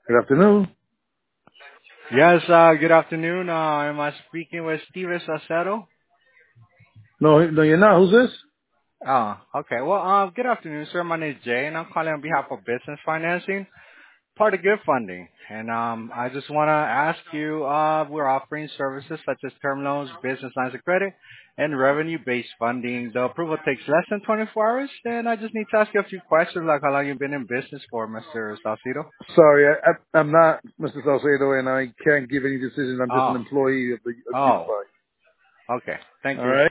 Good afternoon. Yes, good afternoon. Am I speaking with Steven Sacero? No, you're not. Who's this? Oh, okay. Well, good afternoon, sir. My name is Jay, and I'm calling on behalf of Business Financing, part of Good Funding. And I just want to ask you, we're offering services such as term loans, business lines of credit, and revenue-based funding. The approval takes less than 24 hours, and I just need to ask you a few questions, like how long you've been in business for, Mr. Salcido. Sorry, I'm not Mr. Salcedo, and I can't give any decisions. I'm just an Oh, employee of oh, Unify. okay. Thank All you. right.